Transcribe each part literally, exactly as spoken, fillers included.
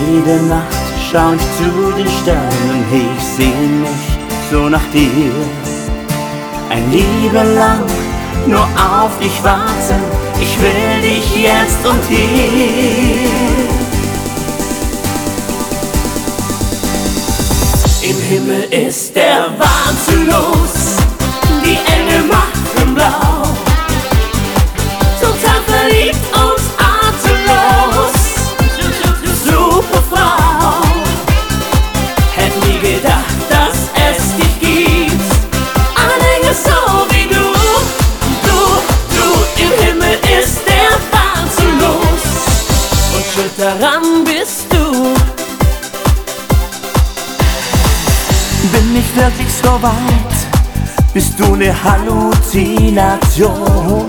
Jede Nacht schau ich zu den Sternen, ich seh mich so nach dir. Ein Leben lang nur auf dich warten, ich will dich jetzt und hier. Im Himmel ist der Wahnsinn los, die Engel machen blau, total verliebt und atemlos. Super Frau, hätt nie gedacht, dass es dich gibt, ein Engel so wie du. Du, du, im Himmel ist der Wahnsinn los und schuld daran bist du. Bin ich wirklich so weit? Bist du ne Halluzination?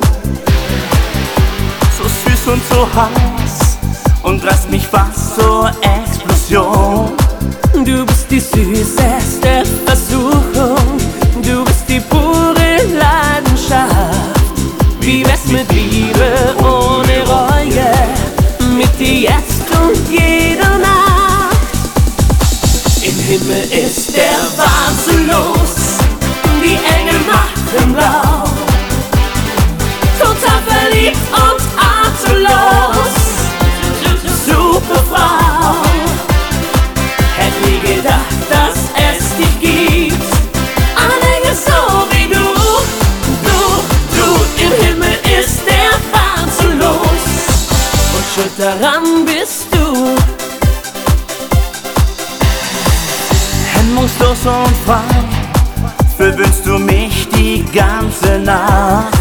So süß und so heiß und reißt mich fast zur Explosion. Du bist die süßeste Versuchung, du bist die pure Leidenschaft. Wie wär's mit Liebe ohne Reue, mit dir jetzt und jede Nacht? Im Himmel ist der Wahnsinn los, die Engel machen blau, total verliebt und atemlos. Super Frau, hätt nie gedacht, dass es dich gibt, ein Engel so wie du. Du, du, im Himmel ist der Wahnsinn los und schuld daran bist du. Hemmungslos und frei verwöhnst du mich die ganze Nacht.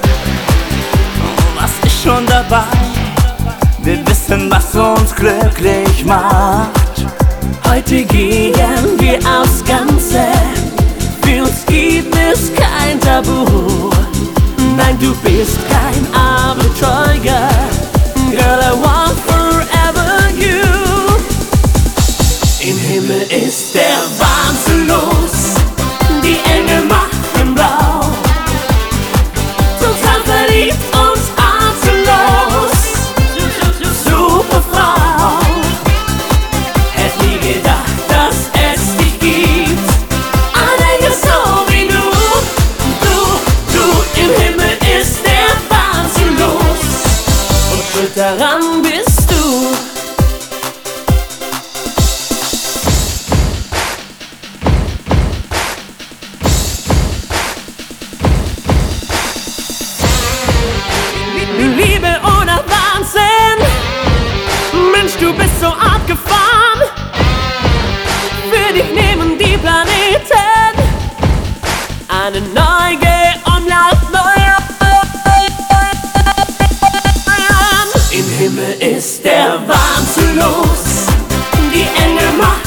Was ist schon dabei? Wir wissen, was uns glücklich macht. Heute gehen wir aufs Ganze, für uns gibt es kein Tabu. Nein, du bist kein Abenteuer, Girl, I want forever you. Im Himmel ist der Wahnsinn los, die Engel machen blau, total verliebt und atemlos. Super Frau, hätt nie gedacht, dass es dich gibt, ein Engel so wie du. Du, du, im Himmel ist der Wahnsinn los und schuld daran bist du. Liebe oder Wahnsinn, Mensch, du bist so abgefahren. Für dich nehmen die Planeten eine neue Umlauf neu an. Im Himmel ist der Wahnsinn los, die Engel machen